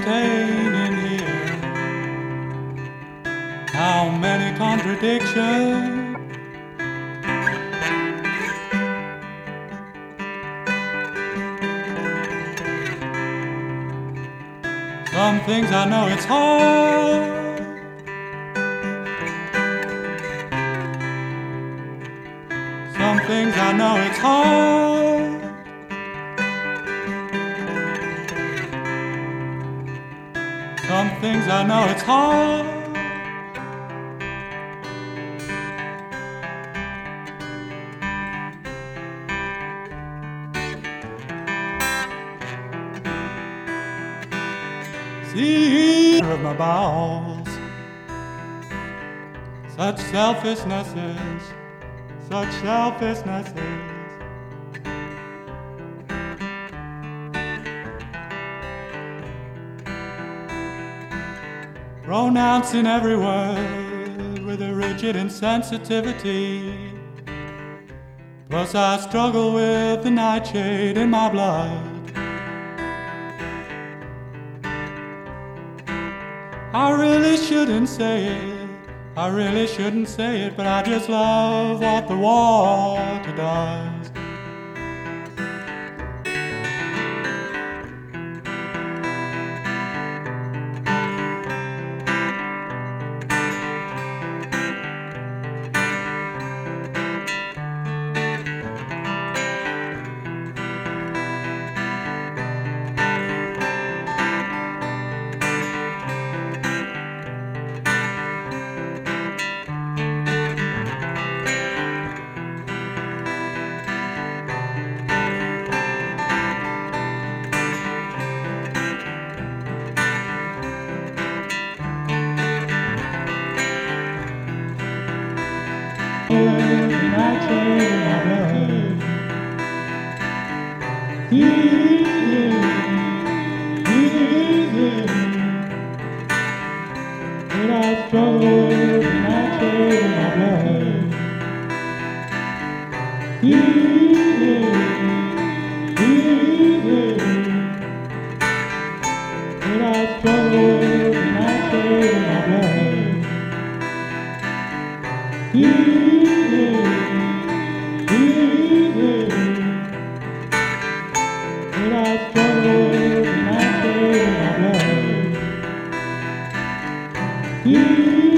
contained in here? How many contradictions? Some things I know it's hard. Some things I know it's hard. Some things I know it's hard. See of my bowels, such selfishnesses, such selfishnesses. Pronouncing every word with a rigid insensitivity. Plus I struggle with the nightshade in my blood. I really shouldn't say it, I really shouldn't say it, but I just love what the water does. You